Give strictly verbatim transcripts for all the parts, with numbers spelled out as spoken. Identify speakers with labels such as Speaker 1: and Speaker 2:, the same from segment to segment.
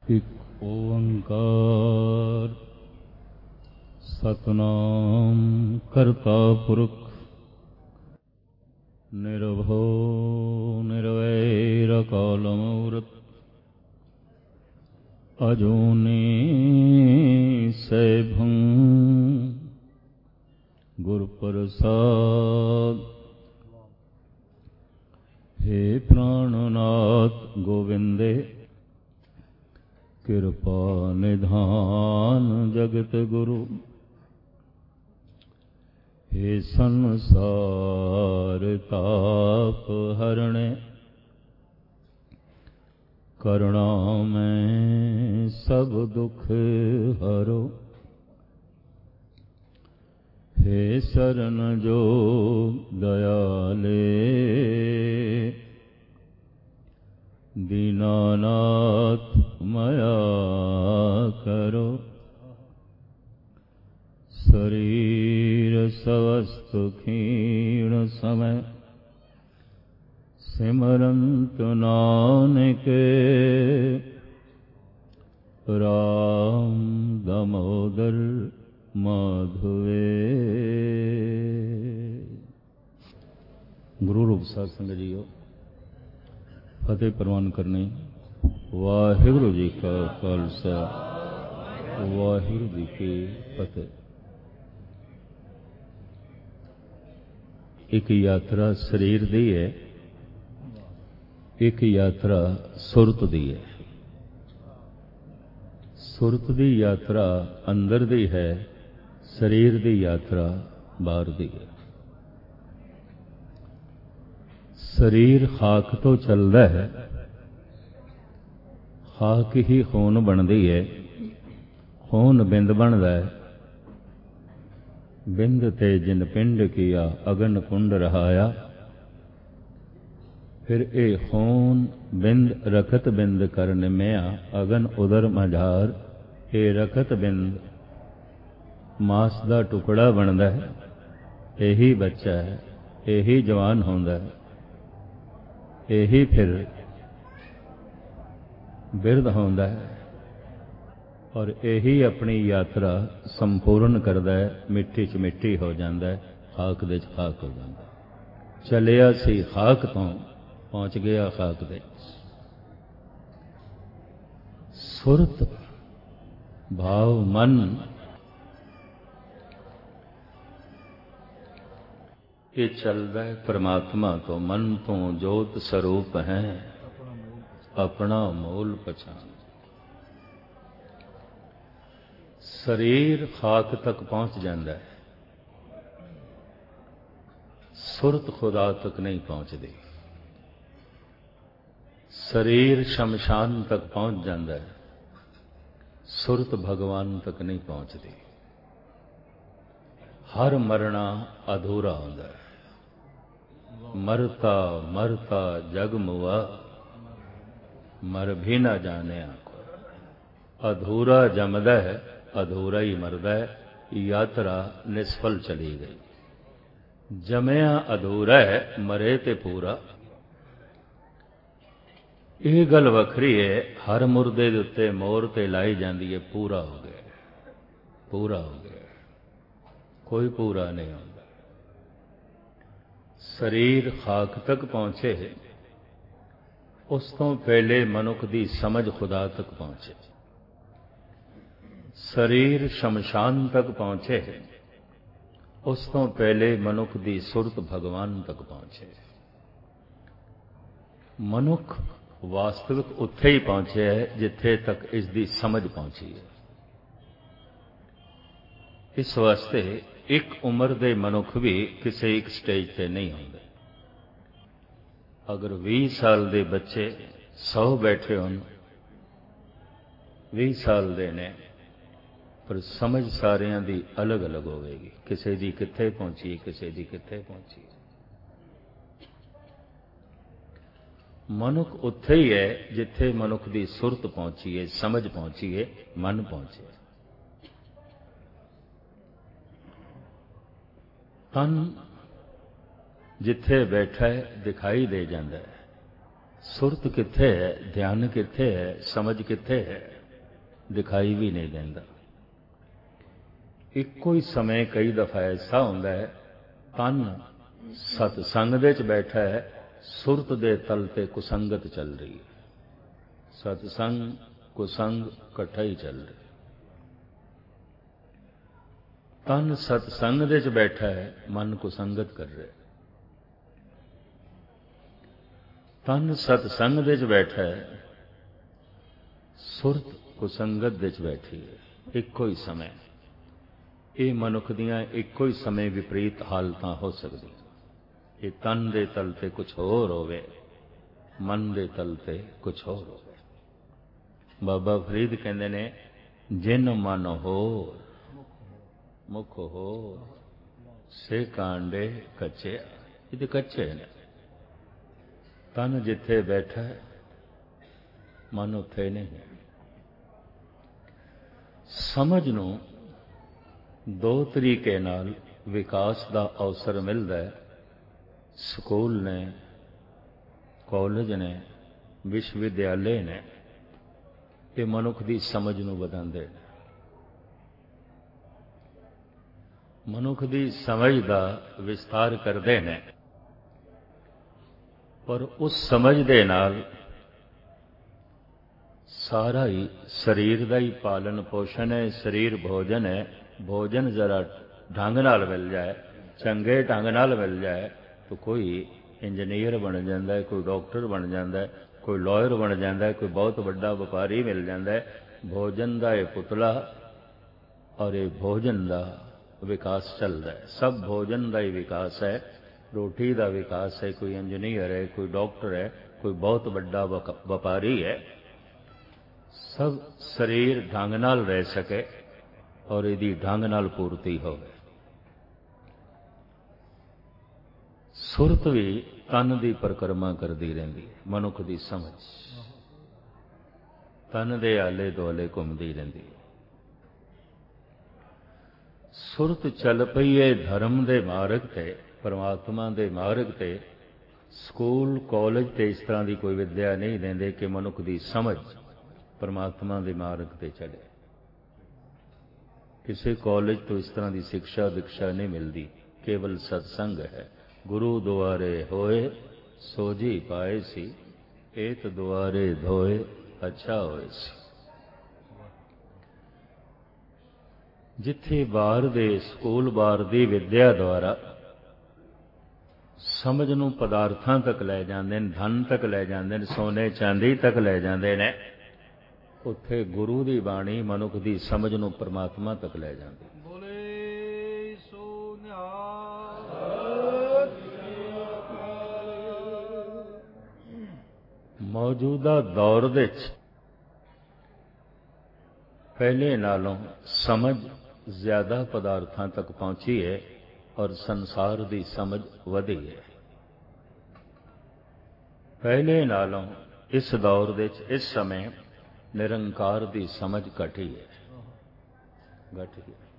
Speaker 1: ਇੱਕ ਓੰਕਾਰ ਸਤਿਨਾਮ ਕਰਤਾ ਪੁਰਖ ਨਿਰਭਉ ਨਿਰਵੈਰ ਅਕਾਲ ਮੂਰਤ ਅਜੂਨੀ ਸੈਭੰ ਗੁਰ ਪ੍ਰਸਾਦ। हे प्राणनाथ गोविंदे कृपा निधान जगत गुरु। हे संसार ताप हरणे करुणा में सब दुख हरो। हे शरण जो दयाले दीनानाथ मया करो। शरीर स्वस्थ क्षीण समय सिमरंत नानक राम दामोदर माधवे। गुरु रूप साध संगत जीओ, फतेह प्रवान करनी। वाहिगुरु जी का खालसा, वाहिगुरु जी की फतेह। एक यात्रा शरीर दी है, एक यात्रा सुरत दी है। सुरत दी यात्रा अंदर दी है, शरीर दी यात्रा बाहर दी है। शरीर खाक तो चलता है, खाक ही खून बनती है, खून बिंद बनता है, बिंद ते जिन पिंड किया अगन कुंड रहाया। फिर ए खून बिंद रखत बिंद कर निमया अगन उदर मझार। ए रखत बिंद मास का टुकड़ा बनता है, यही बच्चा है, यही जवान होंदा है, यही फिर बिरध होंदा है और यही अपनी यात्रा संपूर्ण करता है। मिट्टी च मिट्टी हो जाता है, खाक दे च खाक हो जाता है। चलिया सी खाक तो पहुंच गया खाक दे। सुरत भाव मन ये चलता है परमात्मा तो। मन तो जोत स्वरूप है, अपना मूल पहचान। शरीर खाक तक पहुंच जाता है, सुरत खुदा तक नहीं पहुंचती। शरीर शमशान तक पहुंच जाता है, सुरत भगवान तक नहीं पहुंचती। हर मरना अधूरा होता है। मरता मरता जग मुआ, मर भी ना जाने आको। अधूरा जमदा है, अधूरा ही मरदा है। यात्रा निष्फल चली गई। जमया अधूरा है, मरे ते पूरा। यह गल वखरी है, हर मुरदे दे उत्ते मोहर ते लाई जाती है, पूरा हो गया, पूरा हो गया। कोई पूरा नहीं होता। शरीर खाक तक पहुंचे, उस तो पहले मनुख की समझ खुदा तक पहुंचे। शरीर शमशान तक पहुंचे, उस तो पहले मनुख की सुरत भगवान तक पहुंचे। मनुख वास्तविक उत्थे ही पहुंचे है जिथे तक इसकी समझ पहुंची है। इस वास्ते एक उम्र के मनुख भी किसी एक स्टेज से नहीं होंगे। अगर बीस साल के बच्चे सौ बैठे हो, बीस साल के ने, पर समझ सारियां दी अलग अलग होगी। किसी की कित्थे पहुंची, किसी की कित्थे पहुंची। मनुख उत्थे ही है जिथे मनुख की सुरत पहुंची है, समझ पहुंची है, मन पहुंचे। तन जिथे बैठा है दिखाई दे जाता है। सुरत किथे है, ध्यान किथे है, समझ किथे है, दिखाई भी नहीं देंदा। इक्को ही समय कई दफा ऐसा होंदा है तन सतसंग दे च बैठा है, सुरत दे तल ते कुसंगत चल रही है। सतसंग कुसंग इकट्ठा ही चल रहा है। तन सतसंग दे च बैठा है, मन कुसंगत कर रहा है। तन सतसंग दे च बैठा है, सुरत कुसंगत दे च बैठी है। इक्को ही समय ये मनुख दियां इक्को ही समय विपरीत हालतां हो सकदी। ये तन दे तल ते कुछ होर होवे, मन दे तल ते कुछ होर होवे। बाबा फरीद कहंदे ने जिन मन होर मुख होर से कांडे कच्चे। ये कच्चे ने। तन जिथे बैठा है मन उत्थे नहीं है। समझ नूं दो तरीके नाल विकास का अवसर मिलता है। स्कूल ने, कॉलेज ने, विश्वविद्यालय ने, ये मनुख की समझ नूं वधांदे ने। मनुख की समझ का विस्तार करते हैं, पर उस समझ दे नाल सारा ही शरीर का ही पालन पोषण है। शरीर भोजन है। भोजन जरा ढंग नाल मिल जाए, चंगे ढंग नाल मिल जाए तो कोई इंजीनियर बन जाता है, कोई डॉक्टर बन जाता है, कोई लॉयर बन जाता है, कोई बहुत बड़ा व्यापारी मिल जाता है। भोजन का यह पुतला और ये भोजन का विकास चल रहा है। सब भोजन का ही विकास है। रोटी का विकास है। कोई इंजीनियर है, कोई डॉक्टर है, कोई बहुत बड़ा व्यापारी है। सब शरीर ढंग नाल रह सके और यदि ढंग नाल पूर्ति हो। सुरत भी तन की परिक्रमा करती रही। मनुख की समझ तन के आले दुआले घूमती रही। सुरत चल पई है धर्म के मार्ग ते, परमात्मा के मार्ग ते। स्कूल कॉलेज ते इस तरह की कोई विद्या नहीं देंदे कि मनुख की समझ परमात्मा के मार्ग ते चले। किसी कॉलेज तो इस तरह की शिक्षा दीक्षा नहीं मिलती। केवल सत्संग है। गुरु दुआरे होए सोजी पाए सी, एत दुआरे धोए अच्छा होए सी। जिथे बाहर दे स्कूल बाहर दी विद्या द्वारा समझ नूं पदार्थां तक लै जांदे ने, धन तक लै जांदे ने, सोने चांदी तक लै जांदे ने, उत्थे गुरु की बाणी मनुख की समझ नूं परमात्मा तक लै जांदी। मौजूदा दौर दे पहले नालों समझ ज्यादा पदार्थां तक पहुंची है और संसार की समझ वधी है। पहले नालों इस दौर दे इस समय निरंकार की समझ घटी है। घटी है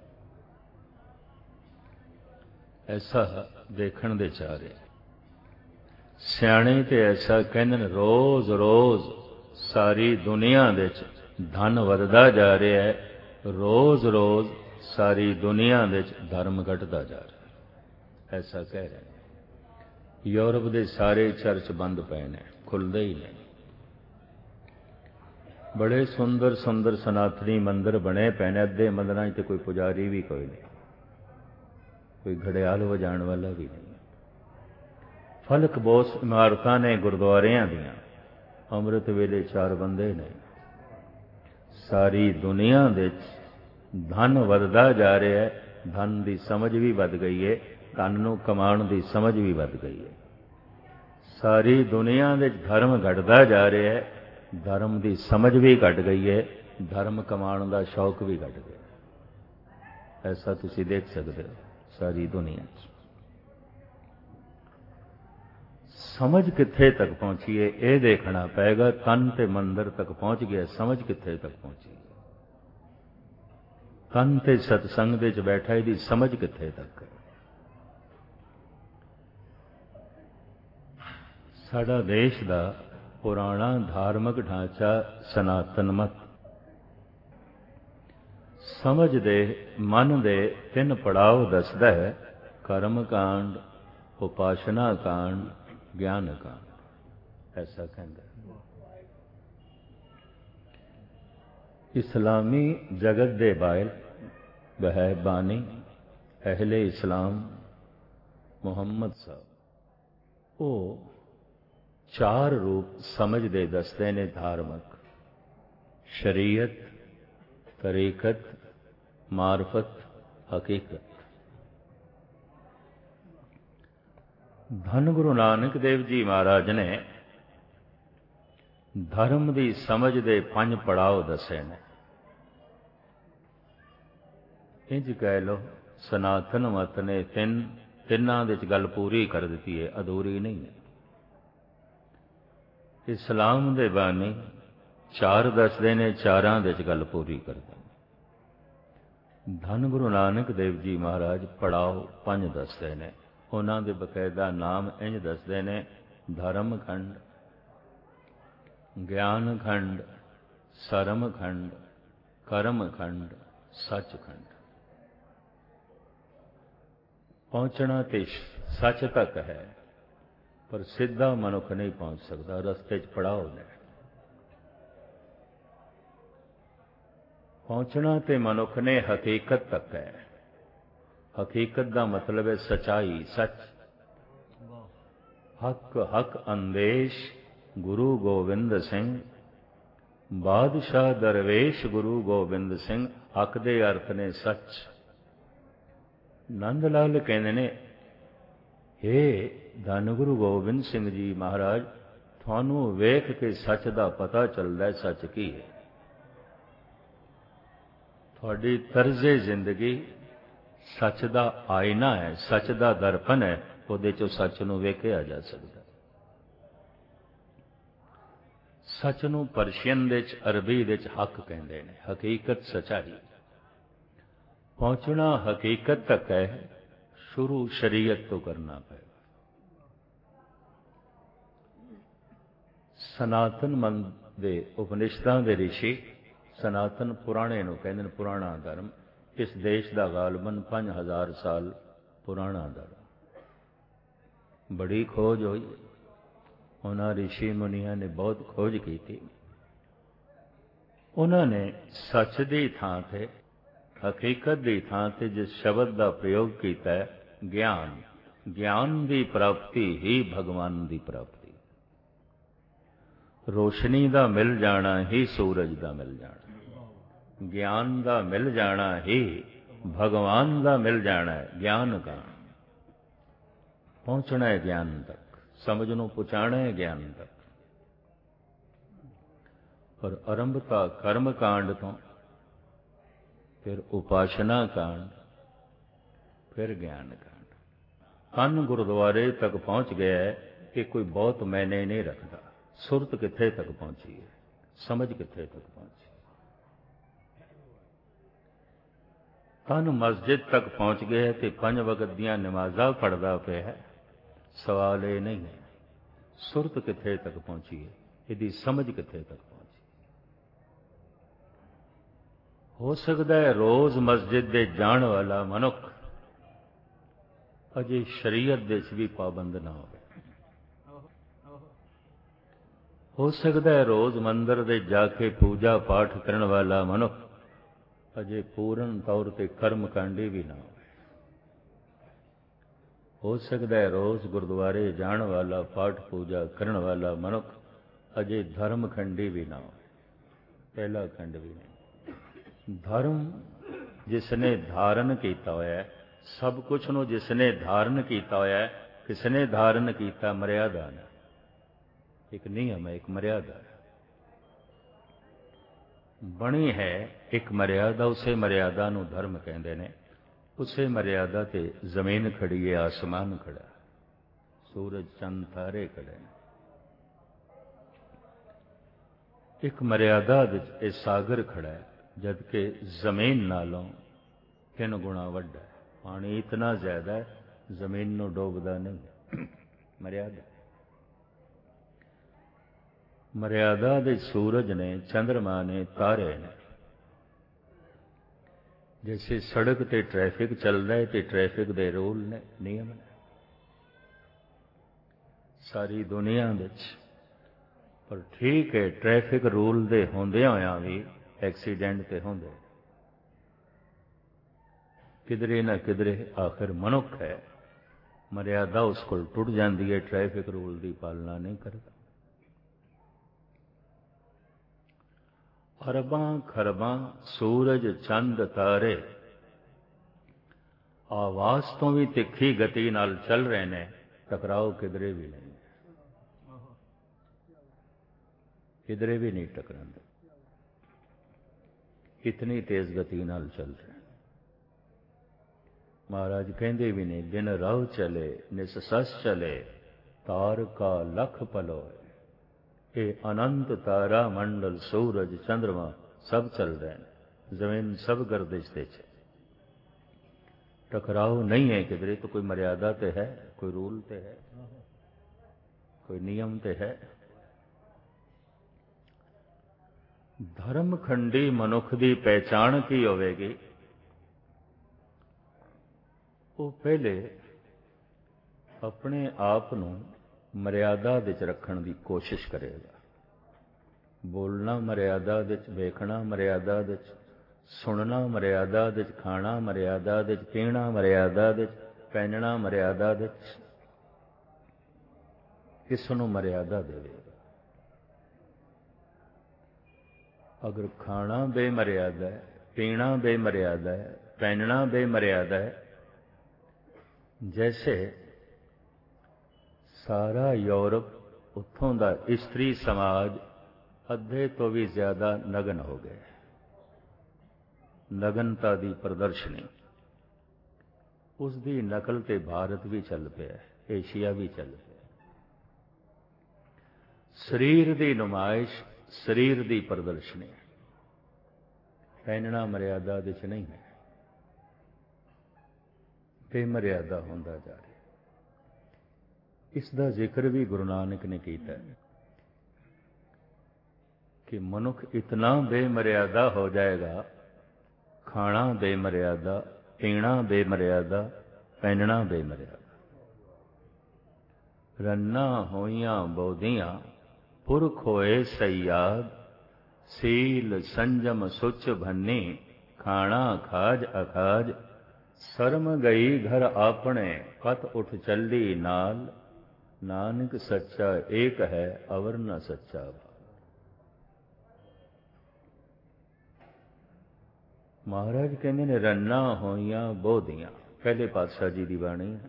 Speaker 1: ऐसा देखण दे चाह रहे। सियाणे ते ऐसा कहने रोज रोज सारी दुनिया दे धन वधदा जा रहा है, रोज रोज सारी दुनिया दे धर्म घटदा जा रहा है। ऐसा कह रहे हैं। यूरोप के सारे चर्च बंद पे ने, खुलते ही नहीं। बड़े सुंदर सुंदर सनातनी मंदिर बने पे ने, अद्धे मंदिरां च कोई पुजारी भी कोई नहीं, कोई घड़ियाल वजाण वाला भी नहीं। फलक बोस इमारतां ने गुरुद्वारियां दियां, अमृत वेले चार बंदे ने। सारी दुनिया दे धन वधदा जा रहा है, धन की समझ भी वध गई है, धन नूं कमाण की समझ भी वध गई है। सारी दुनिया दे धर्म घटदा जा रहा है, धर्म की समझ भी घट गई है, धर्म कमाण का शौक भी घट गया। ऐसा तुसीं देख सकते हो सारी दुनिया। समझ कित्थे तक पहुंची है यह देखना पेगा। तन ते मंदिर तक पहुंच गया, समझ कित्थे तक पहुंची। तन ते सतसंग दे च बैठा इहदी समझ कित्थे तक है। साडा देश दा पुराना धार्मिक ढांचा सनातन मत, ਸਮਝ ਦੇ ਮਨ ਦੇ ਤਿੰਨ ਪੜਾਅ ਦੱਸਦਾ ਹੈ, ਕਰਮ ਕਾਂਡ, ਉਪਾਸ਼ਨਾ ਕਾਂਡ, ਗਿਆਨ ਕਾਂਡ। ਐਸਾ ਕਹਿੰਦਾ ਇਸਲਾਮੀ ਜਗਤ ਦੇ ਬਾਇਲ ਵਹਿ ਬਾਣੀ ਅਹਿਲੇ ਇਸਲਾਮ ਮੁਹੰਮਦ ਸਾਹਿਬ, ਉਹ ਚਾਰ ਰੂਪ ਸਮਝਦੇ ਦੱਸਦੇ ਨੇ ਧਾਰਮਿਕ, ਸ਼ਰੀਅਤ, ਤਰੀਕਤ, ਮਾਰਫਤ, ਹਕੀਕਤ। ਧੰਨ ਗੁਰੂ ਨਾਨਕ ਦੇਵ ਜੀ ਮਹਾਰਾਜ ਨੇ ਧਰਮ ਦੀ ਸਮਝ ਦੇ ਪੰਜ ਪੜਾਅ ਦੱਸੇ ਨੇ। ਇੰਝ ਕਹਿ ਲਓ ਸਨਾਤਨ ਮਤ ਨੇ ਤਿੰਨ ਤਿੰਨਾਂ ਵਿੱਚ ਗੱਲ ਪੂਰੀ ਕਰ ਦਿੱਤੀ ਹੈ, ਅਧੂਰੀ ਨਹੀਂ ਹੈ। ਇਸਲਾਮ ਦੇ ਬਾਣੀ ਚਾਰ ਦੱਸਦੇ ਨੇ, ਚਾਰਾਂ ਵਿੱਚ ਗੱਲ ਪੂਰੀ ਕਰਦੇ ਨੇ। ਧੰਨ ਗੁਰੂ ਨਾਨਕ ਦੇਵ ਜੀ ਮਹਾਰਾਜ ਪੜਾਅ ਪੰਜ ਦੱਸਦੇ ਨੇ। ਉਹਨਾਂ ਦੇ ਬਕਾਇਦਾ ਨਾਮ ਇੰਝ ਦੱਸਦੇ ਨੇ, ਧਰਮ ਖੰਡ, ਗਿਆਨ ਖੰਡ, ਸਰਮ ਖੰਡ, ਕਰਮ ਖੰਡ, ਸੱਚ ਖੰਡ। ਪਹੁੰਚਣਾ ਤੇ ਸੱਚ ਤੱਕ ਹੈ, ਪਰ ਸਿੱਧਾ ਮਨੁੱਖ ਨਹੀਂ ਪਹੁੰਚ ਸਕਦਾ, ਰਸਤੇ 'ਚ ਪੜਾਅ ਨੇ। ਪਹੁੰਚਣਾ ਤੇ ਮਨੁੱਖ ਨੇ ਹਕੀਕਤ ਤੱਕ ਹੈ। ਹਕੀਕਤ ਦਾ ਮਤਲਬ ਹੈ ਸਚਾਈ, ਸੱਚ। ਹੱਕ ਹੱਕ ਅੰਦੇਸ਼ ਗੁਰੂ ਗੋਬਿੰਦ ਸਿੰਘ, ਬਾਦਸ਼ਾਹ ਦਰਵੇਸ਼ ਗੁਰੂ ਗੋਬਿੰਦ ਸਿੰਘ। ਹੱਕ ਦੇ ਅਰਥ ਨੇ ਸੱਚ। ਨੰਦ ਲਾਲ ਕਹਿੰਦੇ ਨੇ, ਹੇ ਧੰਨ ਗੁਰੂ ਗੋਬਿੰਦ ਸਿੰਘ ਜੀ ਮਹਾਰਾਜ, ਤੁਹਾਨੂੰ ਵੇਖ ਕੇ ਸੱਚ ਦਾ ਪਤਾ ਚੱਲਦਾ ਹੈ ਸੱਚ ਕੀ ਹੈ। ਤੁਹਾਡੀ ਤਰਜ਼ੇ ਜ਼ਿੰਦਗੀ ਸੱਚ ਦਾ ਆਇਨਾ ਹੈ, ਸੱਚ ਦਾ ਦਰਪਣ ਹੈ, ਉਹਦੇ ਚੋਂ ਸੱਚ ਨੂੰ ਵੇਖਿਆ ਜਾ ਸਕਦਾ। ਸੱਚ ਨੂੰ ਪਰਸ਼ੀਅਨ ਦੇ ਵਿੱਚ, ਅਰਬੀ ਦੇ ਵਿੱਚ ਹੱਕ ਕਹਿੰਦੇ ਨੇ, ਹਕੀਕਤ, ਸਚਾਈ। ਪਹੁੰਚਣਾ ਹਕੀਕਤ ਤੱਕ ਹੈ, ਸ਼ੁਰੂ ਸ਼ਰੀਅਤ ਤੋਂ ਕਰਨਾ ਪਏਗਾ। ਸਨਾਤਨ ਮਨ ਦੇ ਉਪਨਿਸ਼ਦਾਂ ਦੇ ਰਿਸ਼ੀ ਸਨਾਤਨ ਪੁਰਾਣੇ ਨੂੰ ਕਹਿੰਦੇ ਨੇ, ਪੁਰਾਣਾ ਧਰਮ। ਇਸ ਦੇਸ਼ ਦਾ ਗਾਲਬਨ ਪੰਜ ਹਜ਼ਾਰ ਸਾਲ ਪੁਰਾਣਾ ਧਰਮ। ਬੜੀ ਖੋਜ ਹੋਈ, ਉਹਨਾਂ ਰਿਸ਼ੀ ਮੁਨੀਆਂ ਨੇ ਬਹੁਤ ਖੋਜ ਕੀਤੀ। ਉਹਨਾਂ ਨੇ ਸੱਚ ਦੀ ਥਾਂ ਤੇ, ਹਕੀਕਤ ਦੀ ਥਾਂ ਤੇ ਜਿਸ ਸ਼ਬਦ ਦਾ ਪ੍ਰਯੋਗ ਕੀਤਾ ਹੈ, ਗਿਆਨ। ਗਿਆਨ ਦੀ ਪ੍ਰਾਪਤੀ ਹੀ ਭਗਵਾਨ ਦੀ ਪ੍ਰਾਪਤੀ। ਰੋਸ਼ਨੀ ਦਾ ਮਿਲ ਜਾਣਾ ਹੀ ਸੂਰਜ ਦਾ ਮਿਲ ਜਾਣਾ, ਗਿਆਨ ਦਾ ਮਿਲ ਜਾਣਾ ਹੀ ਭਗਵਾਨ ਦਾ ਮਿਲ ਜਾਣਾ ਹੈ। ਗਿਆਨ ਦਾ ਪਹੁੰਚਣਾ ਹੈ ਗਿਆਨ ਤੱਕ, ਸਮਝ ਨੂੰ ਪਹੁੰਚਾਣਾ ਹੈ ਗਿਆਨ ਤੱਕ। ਪਰ ਆਰੰਭਤਾ ਕਰਮ ਕਾਂਡ ਤੋਂ, ਫਿਰ ਉਪਾਸ਼ਨਾ ਕਾਂਡ, ਫਿਰ ਗਿਆਨ ਕਾਂਡ। ਕੰਨ ਗੁਰਦੁਆਰੇ ਤੱਕ ਪਹੁੰਚ ਗਿਆ ਹੈ ਕਿ ਕੋਈ ਬਹੁਤ ਮੈਨੇ ਨਹੀਂ ਰੱਖਦਾ। ਸੁਰਤ ਕਿੱਥੇ ਤੱਕ ਪਹੁੰਚੀ ਹੈ, ਸਮਝ ਕਿੱਥੇ ਤੱਕ ਪਹੁੰਚੀ। ਕੰਨ ਮਸਜਿਦ ਤੱਕ ਪਹੁੰਚ ਗਿਆ ਹੈ ਤੇ ਪੰਜ ਵਕਤ ਦੀਆਂ ਨਮਾਜ਼ਾਂ ਪੜ੍ਹਦਾ ਪਿਆ ਹੈ। ਸਵਾਲ ਇਹ ਨਹੀਂ ਹੈ ਸੁਰਤ ਕਿੱਥੇ ਤੱਕ ਪਹੁੰਚੀ ਹੈ, ਇਹਦੀ ਸਮਝ ਕਿੱਥੇ ਤੱਕ ਪਹੁੰਚੀ। ਹੋ ਸਕਦਾ ਹੈ ਰੋਜ਼ ਮਸਜਿਦ ਦੇ ਜਾਣ ਵਾਲਾ ਮਨੁੱਖ ਅਜੇ ਸ਼ਰੀਅਤ ਦੇ ਵਿੱਚ ਵੀ ਪਾਬੰਦ ਨਾ ਹੋਵੇ। ਹੋ ਸਕਦਾ ਹੈ ਰੋਜ਼ ਮੰਦਰ ਦੇ ਜਾ ਕੇ ਪੂਜਾ ਪਾਠ ਕਰਨ ਵਾਲਾ ਮਨੁੱਖ ਅਜੇ ਪੂਰਨ ਤੌਰ ਤੇ ਕਰਮ ਕਾਂਡੀ ਵੀ ਨਾ ਹੋਵੇ। ਹੋ ਸਕਦਾ ਹੈ ਰੋਜ਼ ਗੁਰਦੁਆਰੇ ਜਾਣ ਵਾਲਾ, ਪਾਠ ਪੂਜਾ ਕਰਨ ਵਾਲਾ ਮਨੁੱਖ ਅਜੇ ਧਰਮ ਖੰਡੀ ਵੀ ਨਾ ਹੋਵੇ, ਪਹਿਲਾ ਖੰਡ ਵੀ ਨਹੀਂ। ਧਰਮ ਜਿਸ ਨੇ ਧਾਰਨ ਕੀਤਾ ਹੋਇਆ ਹੈ, ਸਭ ਕੁਛ ਨੂੰ ਜਿਸ ਨੇ ਧਾਰਨ ਕੀਤਾ ਹੋਇਆ ਹੈ, ਕਿਸ ਨੇ ਧਾਰਨ ਕੀਤਾ? ਮਰਿਆਦਾ ਨੇ। ਇੱਕ ਨਿਯਮ ਹੈ, ਇੱਕ ਮਰਿਆਦਾ ਹੈ ਬਣੀ ਹੈ, ਇੱਕ ਮਰਿਆਦਾ। ਉਸੇ ਮਰਿਆਦਾ ਨੂੰ ਧਰਮ ਕਹਿੰਦੇ ਨੇ। ਉਸੇ ਮਰਿਆਦਾ ਤੇ ਜ਼ਮੀਨ ਖੜੀ ਹੈ, ਆਸਮਾਨ ਖੜਾ, ਸੂਰਜ ਚੰਦ ਤਾਰੇ ਖੜੇ ਨੇ। ਇੱਕ ਮਰਿਆਦਾ ਵਿੱਚ ਇਹ ਸਾਗਰ ਖੜਾ ਹੈ, ਜਦ ਕਿ ਜ਼ਮੀਨ ਨਾਲੋਂ ਤਿੰਨ ਗੁਣਾ ਵੱਡਾ ਹੈ। ਪਾਣੀ ਇਤਨਾ ਜ਼ਿਆਦਾ ਹੈ, ਜ਼ਮੀਨ ਨੂੰ ਡੋਬਦਾ ਨਹੀਂ। ਮਰਿਆਦਾ ਮਰਿਆਦਾ ਦੇ ਸੂਰਜ ਨੇ, ਚੰਦਰਮਾ ਨੇ, ਤਾਰੇ ਨੇ। जैसे सड़क ते ट्रैफिक चलता है तो ट्रैफिक दे रूल ने नियम ने सारी दुनिया विच, पर ठीक है ट्रैफिक रूल दे होंदियां होइयां भी एक्सीडेंट ते होंदे किधरे ना किधरे आखिर मनुख है, मर्यादा उस कोल टुट जाती है, ट्रैफिक रूल की पालना नहीं करता। अरबां खरबां सूरज चंद तारे आवाज तो भी तिखी गति नाल चल रहे ने, टकराओ किधरे भी नहीं, किधरे भी नहीं टकरांदे, इतनी तेज गति नाल चल रहे। महाराज कहते भी नहीं, दिन राह चले निस सस चले तार का लख पलोए, ये अनंत तारा मंडल सूरज चंद्रमा सब चल रहे हैं, जमीन सब गर्दिश दे च, टकराव नहीं है किधरे। तो कोई मर्यादा तो है, कोई रूल तो है, कोई नियम तो है। धर्मखंडी मनुख की पहचान की होवेगी, वो पहले अपने आप नूं मर्यादा विच रखण की कोशिश करेगा। बोलना मर्यादा विच, वेखना मर्यादा विच, सुनना मर्यादा विच, खाना मर्यादा विच, पीना मर्यादा विच, पहनना मर्यादा विच, किस नूं मर्यादा देवेगा। अगर खाना बेमर्यादा है, पीना बेमर्यादा है, पहनना बेमर्यादा है, जैसे सारा यूरोप उत्थों का स्त्री समाज अद्धे तो भी ज्यादा नगन हो गए, नगनता की प्रदर्शनी, उसकी नकल ते भारत भी चल पिया, एशिया भी चल पिया। शरीर की नुमाइश, शरीर की प्रदर्शनी, पहनना मर्यादा विच नहीं है, बेमर्यादा होंदा जा रहा। इसका जिक्र भी गुरु नानक ने किया कि मनुख इतना बेमर्यादा हो जाएगा, खाना बेमर्यादा, पीना बेमर्यादा, पहनना बेमर्यादा। रन्ना होइयां बोधियां पुरख होए सयाद, सील संजम सुच भन्नी, खाना खाज अखाज, शर्म गई घर आपने पत उठ चली नाल, नानक सच्चा एक है अवर न सच्चा भाव। महाराज कहते ने रन्ना होइयां बोधियां, पहले पातशाह जी की बाणी है।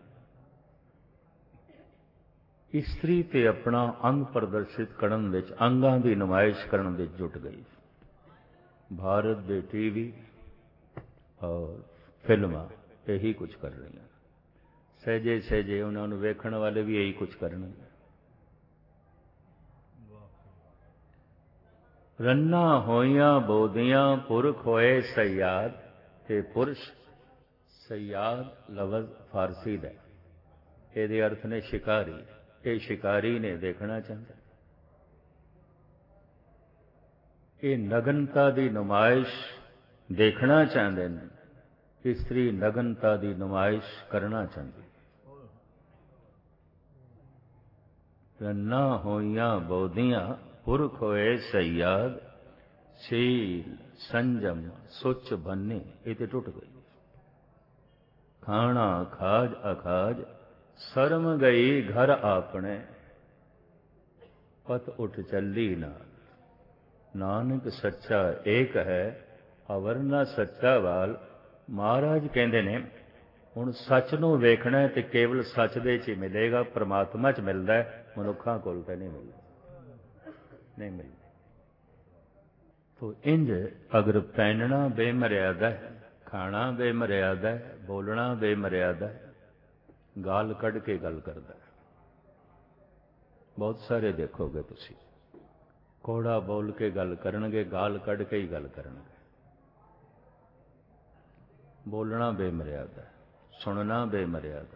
Speaker 1: स्त्री ते अपना अंग प्रदर्शित करन विच, अंगां की नुमाइश करन विच जुट गई। भारत के टीवी और फिल्मां यही कुछ कर रही हैं, सहजे सहजे उन्होंने वेखण वाले भी यही कुछ करने। रन्ना होइयां बोधियां पुरख होए सयाद, ते पुरुष सयाद लफज फारसी का, ये अर्थ ने शिकारी, ये शिकारी ने देखना चाहता, ये नगनता की नुमाइश देखना चाहते हैं, स्त्री नगनता की नुमाइश करना चाहती। रन्ना होइयां बोधियां पुरख होए सयाद, शील संजम सुच भन्ने, ये तो टुट गई। खाना खाज अखाज, शर्म गई घर आपने पत उठ चली नाल, नानक सच्चा एक है अवर न सच्चा वाल। महाराज कहते ने हुण सच नूं वेखना है तो केवल सच दे च ही मिलेगा, परमात्मा च मिलता है, मनुखा कोल तो नहीं मिलता, नहीं मिलता। तो इंज अगर पहनना बेमर्यादा है, खाना बेमर्यादा है, बोलना बेमर्यादा है, गाल कढ़ के गल करता है। बहुत सारे देखोगे तुसी कोड़ा बोल के गल करनगे, गाल कढ़ के ही गल करनगे। बोलना बेमर्यादा, सुनना बेमर्यादा।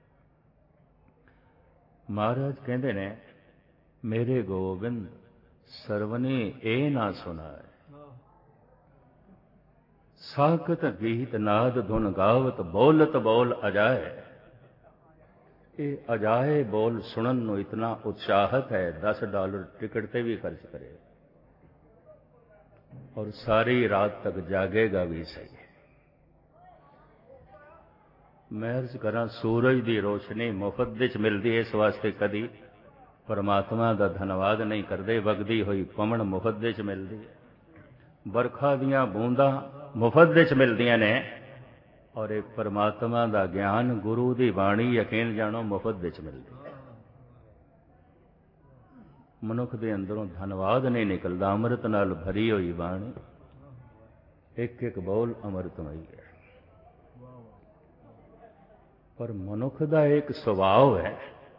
Speaker 1: महाराज कहते ने मेरे गोबिंद सरवनी ए ना सुनाए, ਸਾਖਤ ਗੀਤ ਨਾਦ ਧੁਨ ਗਾਵਤ ਬੋਲਤ ਬੋਲ ਅਜਾਏ। ਇਹ ਅਜਾਏ ਬੋਲ ਸੁਣਨ ਨੂੰ ਇਤਨਾ ਉਤਸ਼ਾਹਤ ਹੈ, दस डॉलर टिकट ਤੇ ਵੀ ਖਰਚ ਕਰੇ ਔਰ ਸਾਰੀ ਰਾਤ ਤੱਕ ਜਾਗੇਗਾ ਵੀ ਸਹੀ। ਮੈਂ ਅਰਜ਼ ਕਰਾਂ, ਸੂਰਜ ਦੀ ਰੋਸ਼ਨੀ ਮੁਫਤ ਵਿੱਚ ਮਿਲਦੀ ਹੈ, ਇਸ ਵਾਸਤੇ ਕਦੀ ਪਰਮਾਤਮਾ ਦਾ ਧੰਨਵਾਦ ਨਹੀਂ ਕਰਦੇ। ਵਗਦੀ ਹੋਈ ਪਵਨ ਮੁਫਤ ਵਿੱਚ ਮਿਲਦੀ ਹੈ, ਬਰਖਾ ਦੀਆਂ ਬੂੰਦਾਂ ਮੁਫਤ ਵਿੱਚ ਮਿਲਦੀਆਂ ਨੇ, ਔਰ ਇਹ ਪਰਮਾਤਮਾ ਦਾ ਗਿਆਨ, ਗੁਰੂ ਦੀ ਬਾਣੀ ਯਕੀਨ ਜਾਣੋ ਮੁਫਤ ਵਿੱਚ ਮਿਲਦੀ ਹੈ। ਮਨੁੱਖ ਦੇ ਅੰਦਰੋਂ ਧੰਨਵਾਦ ਨਹੀਂ ਨਿਕਲਦਾ। ਅੰਮ੍ਰਿਤ ਨਾਲ ਭਰੀ ਹੋਈ ਬਾਣੀ, ਇੱਕ ਇੱਕ ਬੋਲ ਅੰਮ੍ਰਿਤਮਈ ਹੈ। ਪਰ ਮਨੁੱਖ ਦਾ ਇੱਕ ਸੁਭਾਅ ਹੈ,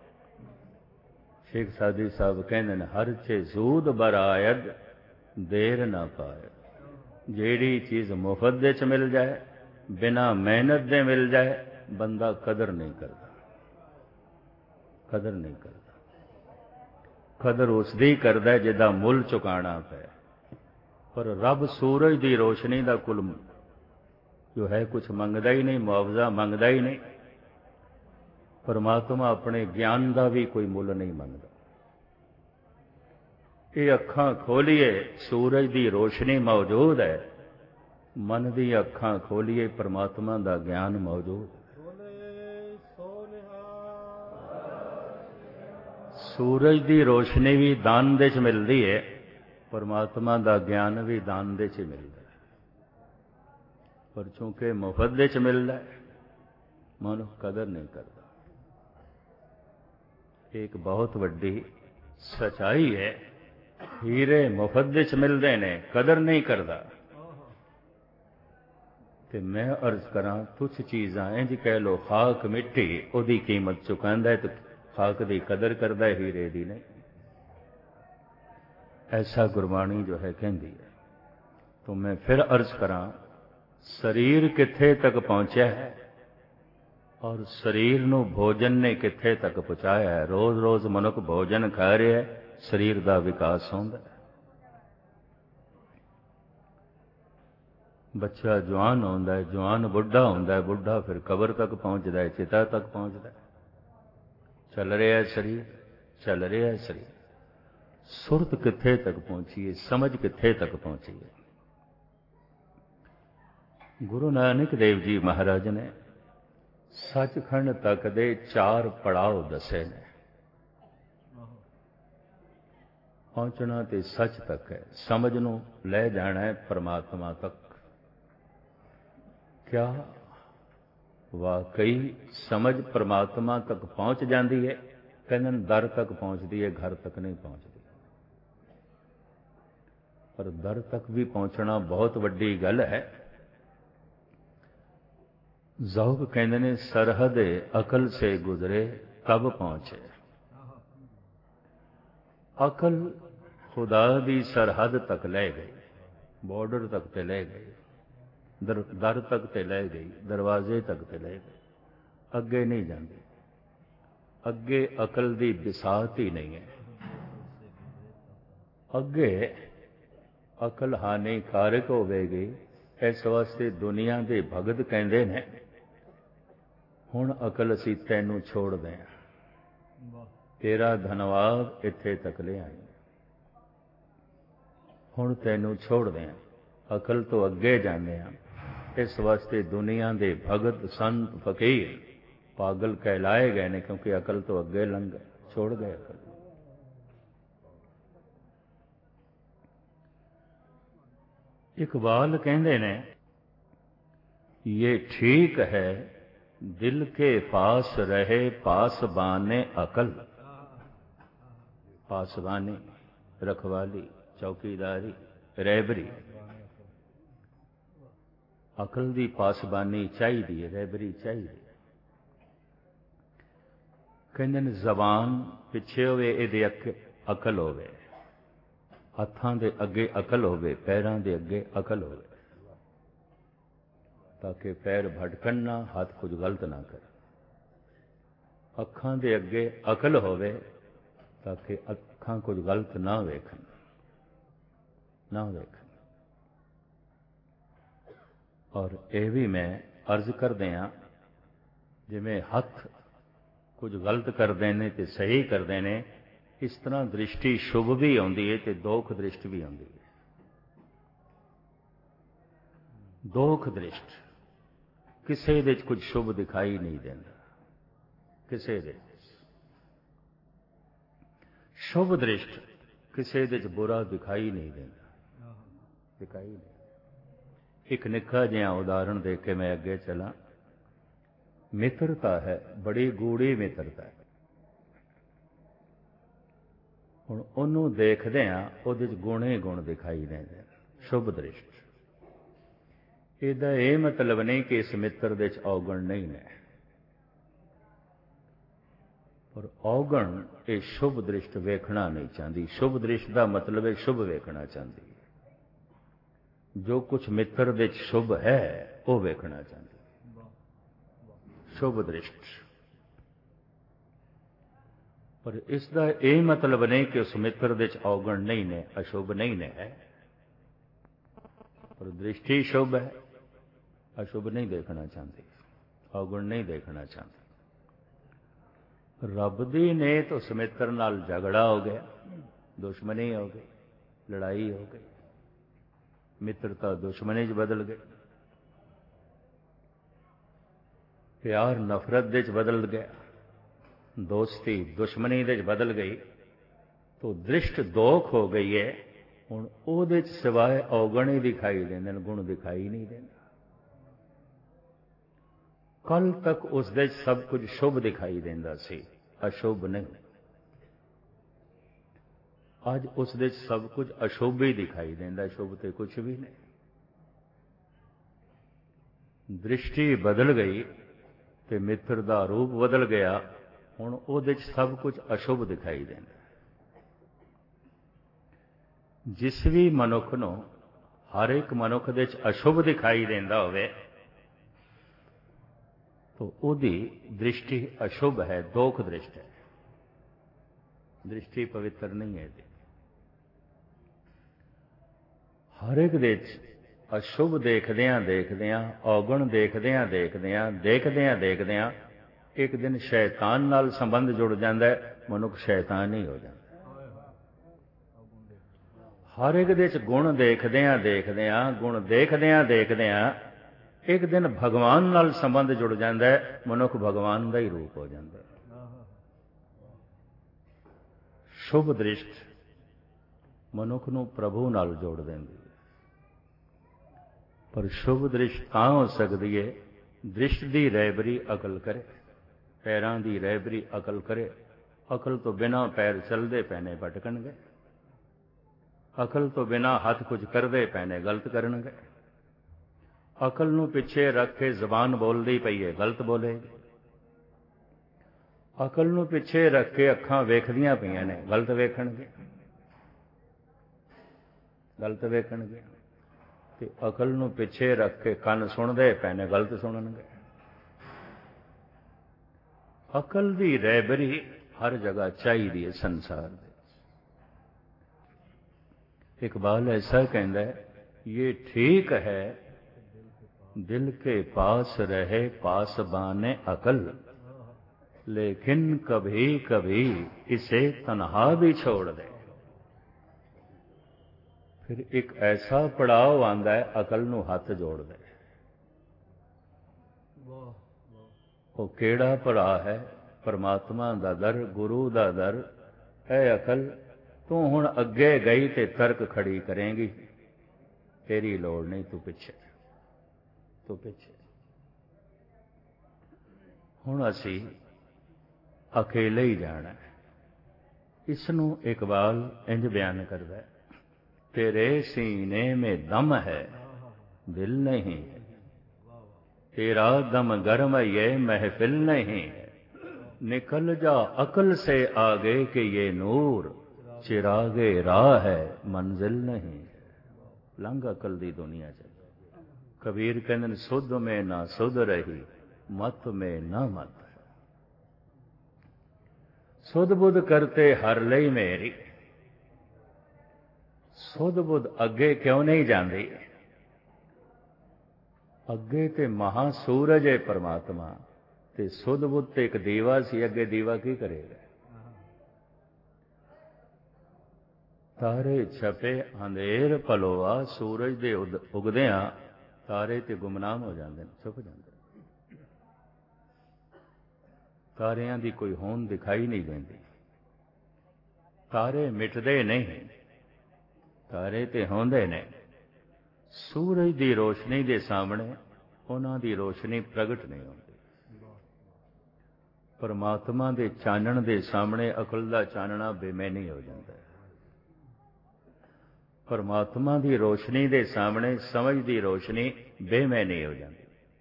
Speaker 1: ਸ਼ੇਖ ਸਾਦੀ ਸਾਹਿਬ ਕਹਿੰਦੇ ਨੇ, ਹਰ ਚੇ ਜ਼ੂਦ ਬਰਾਇਦ ਦੇਰ ਨਾ ਪਾਏ। ਜਿਹੜੀ ਚੀਜ਼ ਮੁਫਤ ਵਿੱਚ ਮਿਲ ਜਾਏ, ਬਿਨਾਂ ਮਿਹਨਤ ਦੇ ਮਿਲ ਜਾਏ, ਬੰਦਾ ਕਦਰ ਨਹੀਂ ਕਰਦਾ, ਕਦਰ ਨਹੀਂ ਕਰਦਾ। ਕਦਰ ਉਸ ਦੀ ਕਰਦਾ ਜਿਹਦਾ ਮੁੱਲ ਚੁਕਾਣਾ ਪਏ। ਪਰ ਰੱਬ ਸੂਰਜ ਦੀ ਰੋਸ਼ਨੀ ਦਾ ਕੁਲ ਜੋ ਹੈ ਕੁਛ ਮੰਗਦਾ ਹੀ ਨਹੀਂ, ਮੁਆਵਜ਼ਾ ਮੰਗਦਾ ਹੀ ਨਹੀਂ। ਪਰਮਾਤਮਾ ਆਪਣੇ ਗਿਆਨ ਦਾ ਵੀ ਕੋਈ ਮੁੱਲ ਨਹੀਂ ਮੰਗਦਾ। ਇਹ ਅੱਖਾਂ ਖੋਲੀਏ, ਸੂਰਜ ਦੀ ਰੋਸ਼ਨੀ ਮੌਜੂਦ ਹੈ। ਮਨ ਦੀ ਅੱਖਾਂ ਖੋਲੀਏ, ਪਰਮਾਤਮਾ ਦਾ ਗਿਆਨ ਮੌਜੂਦ ਹੈ। ਸੂਰਜ ਦੀ ਰੋਸ਼ਨੀ ਵੀ ਦਾਨ ਦੇ ਚ ਮਿਲਦੀ ਹੈ, ਪਰਮਾਤਮਾ ਦਾ ਗਿਆਨ ਵੀ ਦਾਨ ਦੇ ਚ ਮਿਲਦਾ ਹੈ। ਪਰ ਚੂੰਕਿ ਮੁਫਤ ਦੇ ਚ ਮਿਲਦਾ ਹੈ, ਮਨੁੱਖ ਕਦਰ ਨਹੀਂ ਕਰਦਾ। ਇੱਕ ਬਹੁਤ ਵੱਡੀ ਸਚਾਈ ਹੈ। ਹੀਰੇ ਮੁਫਤ ਦੇ ਚ ਮਿਲਦੇ ਨੇ, ਕਦਰ ਨਹੀਂ ਕਰਦਾ। ਤੇ ਮੈਂ ਅਰਜ਼ ਕਰਾਂ, ਤੁਛ ਚੀਜ਼ਾਂ ਇੰਜ ਕਹਿ ਲੋ, ਖਾਕ ਮਿੱਟੀ, ਉਹਦੀ ਕੀਮਤ ਚੁਕਾਉਂਦਾ ਹੈ, ਤੇ ਖਾਕ ਦੀ ਕਦਰ ਕਰਦਾ ਹੈ, ਹੀਰੇ ਦੀ ਨਹੀਂ। ਐਸਾ ਗੁਰਬਾਣੀ ਜੋ ਹੈ ਕਹਿੰਦੀ ਹੈ। तो मैं फिर अर्ज करा, शरीर किथे तक पहुंचा है और शरीर नू भोजन ने किथे तक पहुँचाया है। रोज रोज मनुख भोजन खा रहा है, शरीर का विकास होंदा है। बच्चा जवान होंदा है, जवान बुढ़ा होंदा है, बुढ़ा फिर कबर तक पहुँचता है, चिता तक पहुँचता है। चल रहा है शरीर, चल रहा है शरीर। सुरत किथे तक पहुँची है, समझ किथे तक पहुँची है। गुरु नानक देव जी महाराज ने सचखंड तक दे चार पड़ाव दसे ने। पहुंचना तो सच तक है, समझ नू ले जाना है परमात्मा तक। क्या वाकई समझ परमात्मा तक पहुंच जाती है? कहते दर तक पहुंचती है, घर तक नहीं पहुंचती। पर दर तक भी पहुंचना बहुत वड्डी गल है। ज़ौक़ कहते ने सरहद अकल से गुजरे तब पहुंचे। अकल खुदा दी सरहद तक ले गई, बॉर्डर तक ते ले गई, दर, दर तक ते ले गई, दरवाजे तक ते ले गई, अगे नहीं जाती। अगे अकल दी बिसात ही नहीं है। अगे अकल हानिकारक होवेगी। इस वास्ते दुनिया के भगत कहते हैं, हुण अकल असी तैनू छोड़ दें, तेरा धनवाद इत्थे तक ले आई, हुण तैनू छोड़ दें, अकल तो अगे जाने। इस वास्ते दुनिया के भगत संत फकीर पागल कहलाए गए ने, क्योंकि अकल तो अगे लंघ गए, छोड़ गए अकल। इकबाल कहते ने, ये ठीक है दिल के पास रहे पासबाने अकल। पासबानी, रखवाली, चौकीदारी, रहबरी। अकल दी पासबानी चाहिए, रहबरी चाहिए। कहते ने जबान पिछे होवे, इहदे अकल होवे, हत्थां दे अगे अकल होवे, पैरां दे अगे अकल होवे, ताकि पैर भटकन ना, हाथ कुछ गलत ना करे। अखां दे अगे अकल होवे ताकि अखां कुछ गलत ना वेखन, ना वेखन। और ये भी मैं अर्ज करदे हाँ, जिमें हथ कुछ गलत करते हैं तो सही करते हैं, इस तरह दृष्टि शुभ भी आती है तो दोख दृष्टि भी आती है। दोख दृष्ट किसी दे कुछ शुभ दिखाई नहीं देता, किसी दे। शुभ दृष्ट किसी दे बुरा दिखाई नहीं देता, दिखाई नहीं। एक निक्का जिहा उदाहरण दे के मैं अगे चला। मित्रता है, बड़ी गूढ़ी मित्रता है। हुण उहनूं देखदे हां, उहदे च गुण ही गुण दिखाई देंदे। शुभ दृष्ट इहदा ये मतलब नहीं कि इस मित्र दे च अवगुण नहीं ने, पर अवगुण ये शुभ दृष्ट वेखना नहीं चाहती। शुभ दृष्ट का मतलब है शुभ वेखना चाहती है। जो कुछ मित्र दे च शुभ है वो वेखना चाहती। शुभ दृष्ट, पर इसका यह मतलब नहीं कि उस मित्र दे च अवगुण नहीं ने, अशुभ नहीं ने है, पर दृष्टि शुभ है, अशुभ नहीं देखना चाहती, अवगुण नहीं देखना चाहती। रब दी ने तो उस मित्र नाल झगड़ा हो गया, दुश्मनी हो गई, लड़ाई हो गई, मित्रता दुश्मनी च बदल गई, प्यार नफरत दे च बदल गया, दोस्ती दुश्मनी दे च बदल गई, तो दृष्ट दोख हो गई है। हुण उहदे च सिवाय अवगुण ही दिखाई देंदे, गुण दिखाई नहीं देंदा। कल तक उस दे च सब कुछ शुभ दिखाई देंदा सी, अशुभ नहीं। अज उस दे च सब कुछ अशुभ ही दिखाई देंदा, शुभ तो कुछ भी नहीं। दृष्टि बदल गई ते मित्र दा रूप बदल गया। हुण उहदे च सब कुछ अशुभ दिखाई देंदा। जिस भी मनुख नूं हर एक मनुख दे च अशुभ दिखाई देंदा होवे तो उहदी दृष्टि अशुभ है, दोख दृष्ट है, दृष्टि पवित्र नहीं है। हर एक दे च अशुभ देखदियां देखदियां, अवगुण देखदियां देखदियां, देखदियां देखदियां एक दिन शैतान नाल संबंध जुड़ जाता है, मनुख शैतान ही हो जाता। हर एक दे च गुण देखदियां देखदियां, गुण देखदियां देखदियां एक दिन भगवान नाल संबंध जुड़ जाता है, मनुख भगवान का ही रूप हो जाता है। शुभ दृष्ट मनुख नूं प्रभु नाल जोड़ देंदी है। पर शुभ दृष्ट तां हो सकती है दृष्ट की रहबरी अकल करे, पैरां की रहबरी अकल करे। अकल तो बिना पैर चलते पैने भटकणगे, अकल तो बिना हाथ कुछ करते पैने गलत करनगे। अकल नूं पिछे रख के जबान बोलती पई है, गलत बोलेगी। अकल नूं पिछे रख के अखां वेखदियां पईयां ने, गलत वेखणगे, गलत वेखणगे। ते अकल नूं पिछे रख के कन सुणदे पैने, गलत सुणनगे। अकल दी रहबरी हर जगह चाहिदी है संसार दे। इकबाल ऐसा कहता है, ये ठीक है दिल के पास रहे पासबाने अकल, लेकिन कभी कभी इसे तन्हा भी छोड़ दे। फिर एक ऐसा पड़ाव आंदा है, अकल नूं हाथ जोड़ दे। वो केड़ा पड़ा है? परमात्मा दा दर, गुरु दा दर। ऐ अकल तू हुण अगे गई ते तर्क खड़ी करेंगी, तेरी लोड़ नहीं, तू पिछे तू पिछे। हुण असी अकेले ही जाना है। इसनूं इकबाल इंज बयान करदा है, तेरे सीने में दम है दिल नहीं है, तेरा दम गर्म ये महफिल नहीं है। निकल जा अकल से आगे कि ये नूर चिरागे राह है मंजिल नहीं है। लंघ अकल दी दुनिया च। कबीर कहंदे सुध में ना सुध रही, मत में ना मत। सुध बुध करते हर लई मेरी, सुध बुध अगे क्यों नहीं जाती? ਅੱਗੇ ਤੇ ਮਹਾ ਸੂਰਜ ਹੈ ਪਰਮਾਤਮਾ, ਤੇ ਸੁਧ ਬੁੱਧ ਤੇ ਇੱਕ ਦੀਵਾ ਸੀ, ਅੱਗੇ ਦੀਵਾ ਕੀ ਕਰੇਗਾ? ਤਾਰੇ ਛਪੇ ਅੰਧੇਰ ਭਲੋਆ, ਸੂਰਜ ਦੇ ਉਗਦਿਆਂ ਤਾਰੇ ਤੇ ਗੁਮਨਾਮ ਹੋ ਜਾਂਦੇ ਨੇ, ਛੁਪ ਜਾਂਦੇ ਨੇ। ਤਾਰਿਆਂ ਦੀ ਕੋਈ ਹੋਂਦ ਦਿਖਾਈ ਨਹੀਂ ਦਿੰਦੀ। ਤਾਰੇ ਮਿਟਦੇ ਨਹੀਂ, ਤਾਰੇ ਤੇ ਹੁੰਦੇ ਨੇ। ਸੂਰਜ ਦੀ ਰੋਸ਼ਨੀ ਦੇ ਸਾਹਮਣੇ ਉਹਨਾਂ ਦੀ ਰੋਸ਼ਨੀ ਪ੍ਰਗਟ ਨਹੀਂ ਹੁੰਦੀ। ਪਰਮਾਤਮਾ ਦੇ ਚਾਨਣ ਦੇ ਸਾਹਮਣੇ ਅਕਲ ਦਾ ਚਾਨਣਾ ਬੇਮੈਨੀ ਹੋ ਜਾਂਦਾ ਹੈ। ਪਰਮਾਤਮਾ ਦੀ ਰੋਸ਼ਨੀ ਦੇ ਸਾਹਮਣੇ ਸਮਝ ਦੀ ਰੋਸ਼ਨੀ ਬੇਮੈਨੀ ਹੋ ਜਾਂਦੀ।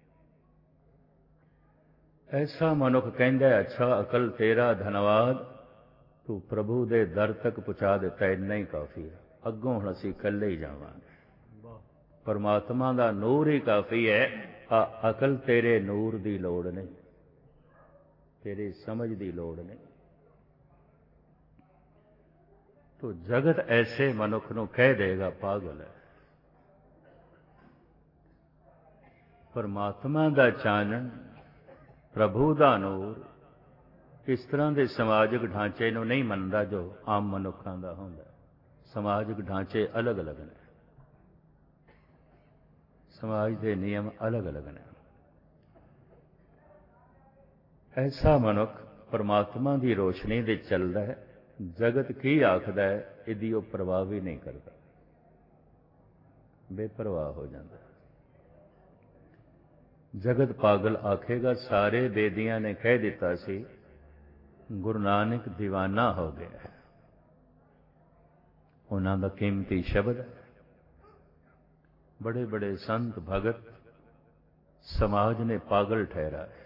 Speaker 1: ਐਸਾ ਮਨੁੱਖ ਕਹਿੰਦਾ, ਅੱਛਾ ਅਕਲ ਤੇਰਾ ਧੰਨਵਾਦ, ਤੂੰ ਪ੍ਰਭੂ ਦੇ ਦਰ ਤੱਕ ਪਹੁੰਚਾ ਦਿੱਤਾ, ਇੰਨਾ ਹੀ ਕਾਫੀ ਹੈ, ਅੱਗੋਂ ਹੁਣ ਅਸੀਂ ਇਕੱਲੇ ਹੀ ਜਾਵਾਂਗੇ। ਪਰਮਾਤਮਾ ਦਾ ਨੂਰ ਹੀ ਕਾਫੀ ਹੈ, ਆ ਅਕਲ ਤੇਰੇ ਨੂਰ ਦੀ ਲੋੜ ਨਹੀਂ, ਤੇਰੀ ਸਮਝ ਦੀ ਲੋੜ ਨਹੀਂ। ਤੋ ਜਗਤ ਐਸੇ ਮਨੁੱਖ ਨੂੰ ਕਹਿ ਦੇਗਾ ਪਾਗਲ ਹੈ। ਪਰਮਾਤਮਾ ਦਾ ਚਾਨਣ, ਪ੍ਰਭੂ ਦਾ ਨੂਰ ਇਸ ਤਰ੍ਹਾਂ ਦੇ ਸਮਾਜਿਕ ਢਾਂਚੇ ਨੂੰ ਨਹੀਂ ਮੰਨਦਾ ਜੋ ਆਮ ਮਨੁੱਖਾਂ ਦਾ ਹੁੰਦਾ। ਸਮਾਜਿਕ ਢਾਂਚੇ ਅਲੱਗ ਅਲੱਗ ਨੇ, ਸਮਾਜ ਦੇ ਨਿਯਮ ਅਲੱਗ ਅਲੱਗ ਨੇ। ਐਸਾ ਮਨੁੱਖ ਪਰਮਾਤਮਾ ਦੀ ਰੋਸ਼ਨੀ ਦੇ ਚੱਲਦਾ ਹੈ, ਜਗਤ ਕੀ ਆਖਦਾ ਹੈ ਇਹਦੀ ਉਹ ਪਰਵਾਹ ਵੀ ਨਹੀਂ ਕਰਦਾ, ਬੇਪਰਵਾਹ ਹੋ ਜਾਂਦਾ। ਜਗਤ ਪਾਗਲ ਆਖੇਗਾ, ਸਾਰੇ ਬੇਦੀਆਂ ਨੇ ਕਹਿ ਦਿੱਤਾ ਸੀ ਗੁਰੂ ਨਾਨਕ ਦੀਵਾਨਾ ਹੋ ਗਿਆ ਹੈ, ਉਹਨਾਂ ਦਾ ਕੀਮਤੀ ਸ਼ਬਦ ਹੈ। ਬੜੇ ਬੜੇ ਸੰਤ ਭਗਤ ਸਮਾਜ ਨੇ ਪਾਗਲ ਠਹਿਰਾ ਹੈ।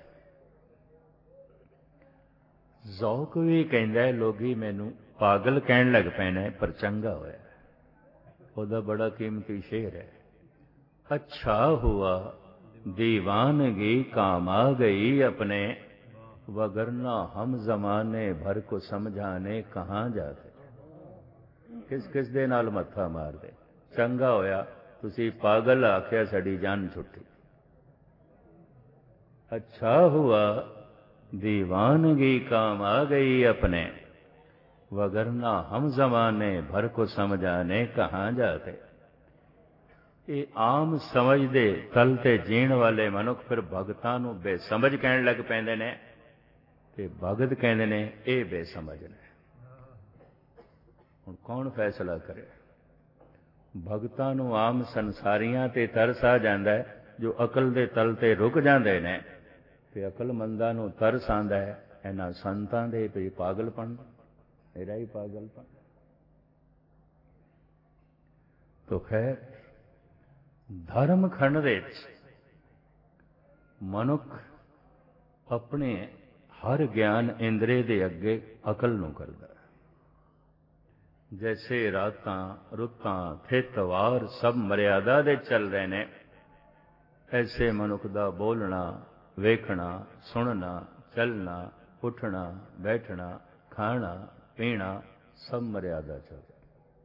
Speaker 1: ਜ਼ੌਕ ਵੀ ਕਹਿੰਦਾ ਹੈ, ਲੋਕੀ ਮੈਨੂੰ ਪਾਗਲ ਕਹਿਣ ਲੱਗ ਪਏ ਨੇ, ਪਰ ਚੰਗਾ ਹੋਇਆ। ਉਹਦਾ ਬੜਾ ਕੀਮਤੀ ਸ਼ੇਰ ਹੈ, ਅੱਛਾ ਹੁਆ दीवानगी काम आ गई अपने, वगरना हम जमाने भर को समझाने कहाँ जाते। किस किस दे नाल मत्था मार दे, चंगा होया तुसी पागल आख्या साड़ी जान छुट्टी। अच्छा हुआ दीवानगी काम आ गई अपने, वगरना हम जमाने भर को समझाने कहाँ जाते। ਇਹ ਆਮ ਸਮਝ ਦੇ ਤਲ ਤੇ ਜੀਣ ਵਾਲੇ ਮਨੁੱਖ ਫਿਰ ਭਗਤਾਂ ਨੂੰ ਬੇਸਮਝ ਕਹਿਣ ਲੱਗ ਪੈਂਦੇ ਨੇ, ਤੇ ਭਗਤ ਕਹਿੰਦੇ ਨੇ ਇਹ ਬੇਸਮਝ ਨੇ। ਹੁਣ ਕੌਣ ਫੈਸਲਾ ਕਰੇ? ਭਗਤਾਂ ਨੂੰ ਆਮ ਸੰਸਾਰੀਆਂ ਤੇ ਤਰਸ ਆ ਜਾਂਦਾ ਹੈ, ਜੋ ਅਕਲ ਦੇ ਤਲ ਤੇ ਰੁਕ ਜਾਂਦੇ ਨੇ, ਤੇ ਅਕਲਮੰਦਾਂ ਨੂੰ ਤਰਸ ਆਉਂਦਾ ਹੈ ਇਹਨਾਂ ਸੰਤਾਂ ਦੇ ਵੀ ਪਾਗਲਪਣ, ਮੇਰਾ ਹੀ ਪਾਗਲਪਣ। ਤੋ ਖੈਰ ਧਰਮ ਖੰਡ ਵਿੱਚ ਮਨੁੱਖ ਆਪਣੇ ਹਰ ਗਿਆਨ ਇੰਦਰੇ ਦੇ ਅੱਗੇ ਅਕਲ ਨੂੰ ਕਰਦਾ। ਜੈਸੇ ਰਾਤਾਂ ਰੁੱਤਾਂ ਥਿਤ ਵਾਰ ਸਭ ਮਰਿਆਦਾ ਦੇ ਚੱਲ ਰਹੇ ਨੇ, ਐਸੇ ਮਨੁੱਖ ਦਾ ਬੋਲਣਾ, ਵੇਖਣਾ, ਸੁਣਨਾ, ਚੱਲਣਾ, ਉੱਠਣਾ, ਬੈਠਣਾ, ਖਾਣਾ, ਪੀਣਾ ਸਭ ਮਰਿਆਦਾ ਚੱਲ ਰਿਹਾ।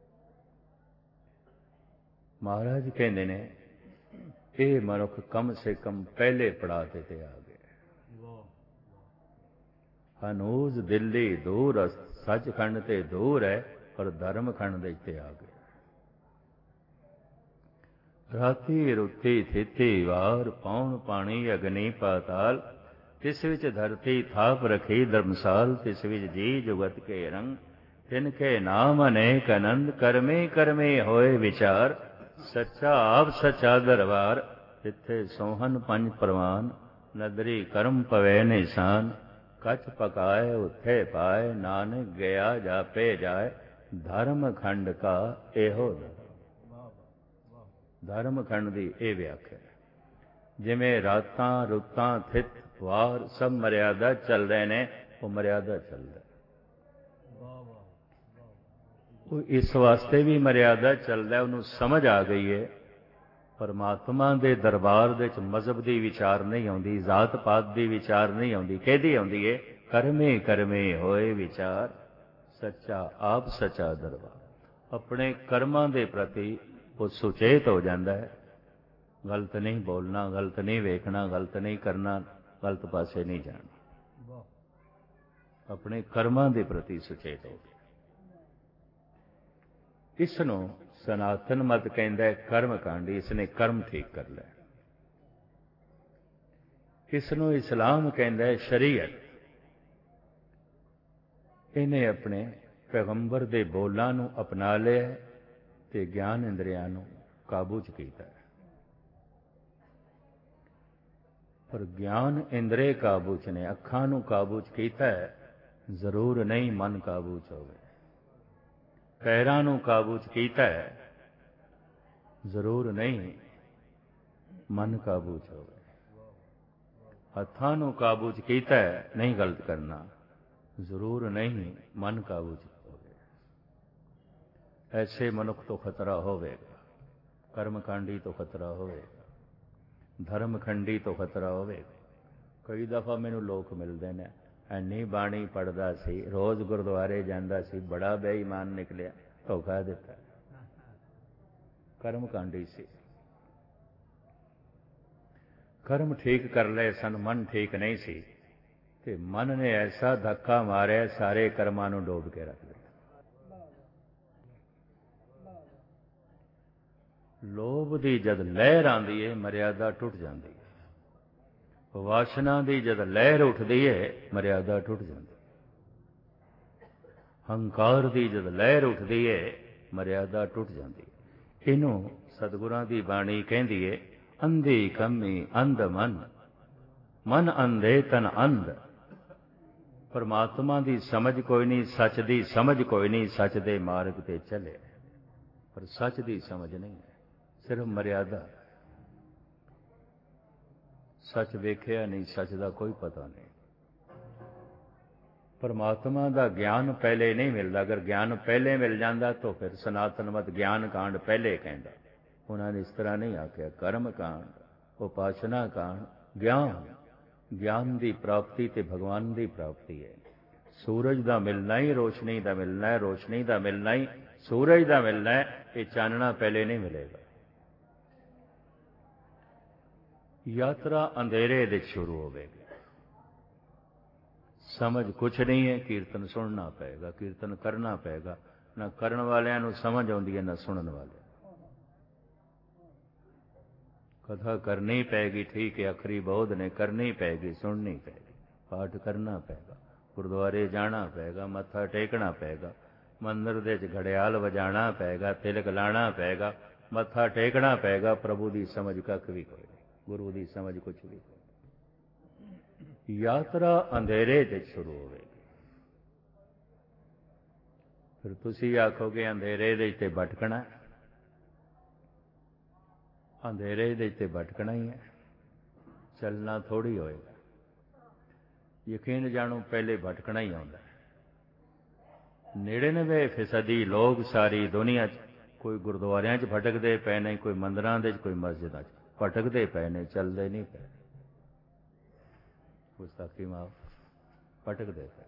Speaker 1: ਮਹਾਰਾਜ ਕਹਿੰਦੇ ਨੇ ਇਹ ਮਨੁੱਖ ਕਮ ਸੇ ਕਮ ਪਹਿਲੇ ਪੜਾਅ ਤੇ ਤੇ ਆ ਗਿਆ। ਹਨੂਜ ਦਿੱਲੀ ਦੂਰ, ਸੱਚਖੰਡ ਤੇ ਦੂਰ ਹੈ, ਪਰ ਧਰਮ ਖੰਡ ਦੇ ਤੇ ਆ ਗਿਆ। ਰਾਤੀ ਰੁੱਤੀ ਥਿਤੀ ਵਾਰ, ਪੌਣ ਪਾਣੀ ਅਗਨੀ ਪਾਤਾਲ, ਤਿਸ ਵਿੱਚ ਧਰਤੀ ਥਾਪ ਰਖੀ ਧਰਮਸਾਲ, ਤਿਸ ਵਿੱਚ ਜੀ ਜੁਗਤ ਕੇ ਰੰਗ, ਤਿਨ ਕੇ ਨਾਮ ਅਨੇਕ ਆਨੰਦ, ਕਰਮੇ ਕਰਮੇ ਹੋਏ ਵਿਚਾਰ, ਸੱਚਾ ਆਪ ਸੱਚਾ ਦਰਬਾਰ, ਤਿੱਥੇ ਸੋਹਨ ਪੰਜ ਪ੍ਰਵਾਨ, ਨਦਰੀ ਕਰਮ ਪਵੇ ਨਿਸ਼ਾਨ, ਕਛ ਪਕਾਏ ਉੱਥੇ ਪਾਏ, ਨਾਨਕ ਗਿਆ ਜਾਪੇ ਜਾਏ, ਧਰਮ ਖੰਡ ਕਾ ਇਹੋ ਧਰਮ ਖੰਡ ਦੀ ਇਹ ਵਿਆਖਿਆ। ਜਿਵੇਂ ਰਾਤਾਂ ਰੁੱਤਾਂ ਥਿਤ ਵਾਰ ਸਭ ਮਰਿਆਦਾ ਚੱਲ ਰਹੇ ਨੇ, ਉਹ ਮਰਿਆਦਾ ਚੱਲਦਾ। ਉਹ ਇਸ ਵਾਸਤੇ ਵੀ ਮਰਿਆਦਾ ਚੱਲਦਾ, ਉਹਨੂੰ ਸਮਝ ਆ ਗਈ ਹੈ ਪਰਮਾਤਮਾ ਦੇ ਦਰਬਾਰ ਦੇ ਵਿੱਚ ਮਜ਼ਹਬ ਦੀ ਵਿਚਾਰ ਨਹੀਂ ਆਉਂਦੀ, ਜ਼ਾਤ ਪਾਤ ਦੀ ਵਿਚਾਰ ਨਹੀਂ ਆਉਂਦੀ। ਕਿਹਦੀ ਆਉਂਦੀ ਹੈ? ਕਰਮੇ ਕਰਮੇ ਹੋਏ ਵਿਚਾਰ, ਸੱਚਾ ਆਪ ਸੱਚਾ ਦਰਬਾਰ। ਆਪਣੇ ਕਰਮਾਂ ਦੇ ਪ੍ਰਤੀ ਉਹ ਸੁਚੇਤ ਹੋ ਜਾਂਦਾ ਹੈ, गलत नहीं बोलना, गलत नहीं वेखना, गलत नहीं करना, गलत पासे नहीं जाना। अपने कर्मां के प्रति सुचेत हो। इसनों सनातन मत कहता है कर्म कांडी, इसने कर्म ठीक कर लिया। इसनों इस्लाम कहता है शरीयत, इन्हें अपने पैगंबर दे बोलां नूं अपना लिया ते ज्ञान इंद्रियां नूं काबू च कीता है। पर ज्ञान इंद्रे काबू च ने, अखां नूं काबू च कीता है, जरूर नहीं मन काबू च होवे। पैरां नूं काबू च कीता है, जरूर नहीं मन काबू च होवे। हत्थां नूं काबू च कीता है, नहीं गलत करना, जरूर नहीं मन काबू च होवे। ऐसे मनुख तो खतरा होवेगा, कर्मकांडी तो खतरा होवेगा, धर्मखंडी तो खतरा होवेगा। कई दफा मैनू लोग मिलते हैं, एनी बाणी पढ़दा सी, रोज़ गुरुद्वारे जांदा सी, बड़ा बेईमान निकलिया, धोखा दिता, कर्मकांडी सी। कर्म ठीक कर ले सन, मन ठीक नहीं सी, ते मन ने ऐसा धक्का मारिया, सारे कर्मां नूं डोब के रख दिया। लोभ की जद लहर आती है, मर्यादा टुट जाती है। वासना की जद लहर उठती है, मर्यादा टुट जाती है। हंकार की जद लहर उठती है, मर्यादा टुट जाती है। इनू सतगुरां की बाणी कहती है, अंधी कमी अंध मन, मन अंधे तन अंध। परमात्मा की समझ कोई नहीं, सच की समझ कोई नहीं, सच के मार्ग ते चले, पर सच की समझ नहीं है, सिर्फ मर्यादा। सच वेख्या नहीं, सच का कोई पता नहीं। परमात्मा का ज्ञान पहले नहीं मिलता। अगर ज्ञान पहले मिल जाता तो फिर सनातन मत ज्ञान कांड पहले कहता। उन्होंने इस तरह नहीं आख्या। कर्म कांड, उपासना कांड, ज्ञान, ज्ञान की प्राप्ति तो भगवान की प्राप्ति है। सूरज का मिलना ही रोशनी का मिलना है, रोशनी का मिलना ही सूरज का मिलना है। ये चानना पहले नहीं मिलेगा। यात्रा अंधेरे दे शुरू होगी। समझ कुछ नहीं है, कीर्तन सुनना पएगा, कीर्तन करना पएगा। ना करन वालियां नूं समझ आउंदी है, ना सुनन वाले। कथा करनी पैगी, ठीक है, अखरी बोध ने करनी पैगी, सुननी पैगी, पाठ करना पैगा, गुरुद्वारे जाना पैगा, मत्था टेकना पैगा, मंदिर दे च घड़ियाल वजाना पैगा, तिलक लाना पैगा, मत्था टेकना पैगा। प्रभु की समझ कख भी कोई नहीं, गुरु की समझ कुछ भी कोई। यात्रा अंधेरे से शुरू होगी। फिर तुसी आखोगे अंधेरे दे ते भटकना, अंधेरे दे ते भटकना ही है, चलना थोड़ी होएगा। यकीन जानो पहले भटकना ही आउंदा है। निन्यानवे फीसदी लोग सारी दुनिया कोई गुरुद्वारियां च भटकते पे ने, कोई मंदिरां दे, कोई मस्जिदां च भटकते पे ने, चलते नहीं पे। गुस्ताखी माफ, भटकते पे।